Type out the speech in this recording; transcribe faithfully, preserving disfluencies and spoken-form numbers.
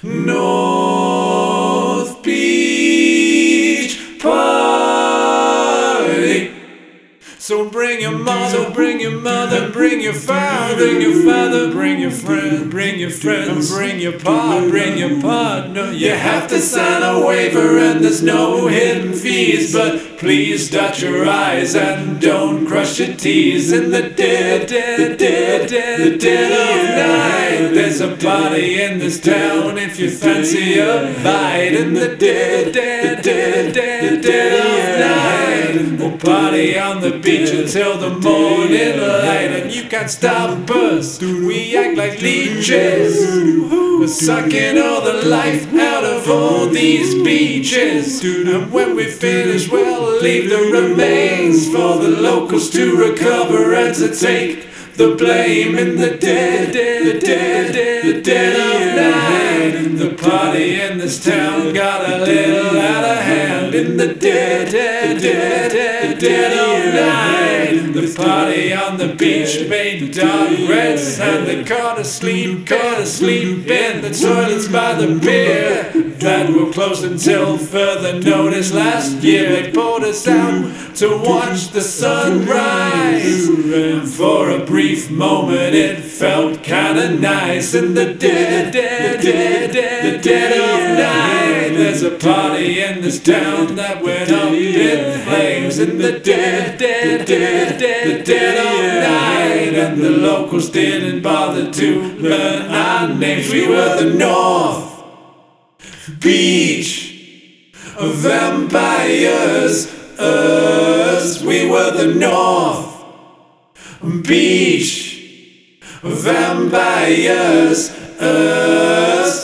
North Beach Party. So bring your mother, bring your mother, bring your father, bring your father, bring your friend, bring your friends, bring your pod, bring your partner. You have to sign a waiver and there's no hidden fees, but please dot your I's and don't crush your T's. In the dead, dead, dead, dead, the dead of night, there's a party in this town if you fancy a bite. In the dead, dead, dead, dead, dead of night, we'll party on the beach until the morning light, and you can't stop us. We act like leeches, we're sucking all the life out of all these beaches. And when we finish, we'll leave the remains for the locals to recover and to take the blame. In the dead, dead, dead, dead, dead of night, the party in this town got a little out of hand. In the dead, dead, dead, dead, dead of night, the party on the beach made dark red sand. They caught us sleep, caught us sleep in the toilets by the pier that were closed until further notice. Last year they pulled us out to watch the sunrise, and for a brief moment it felt kinda nice. In the dead, dead, dead, dead, dead of night, there's a party in this town that went up in flames. In the dead, dead, dead, dead, dead of night, and the locals didn't bother to learn our names. We were the North Beach Vampires. Us, we were the North Beach Vampires. Us.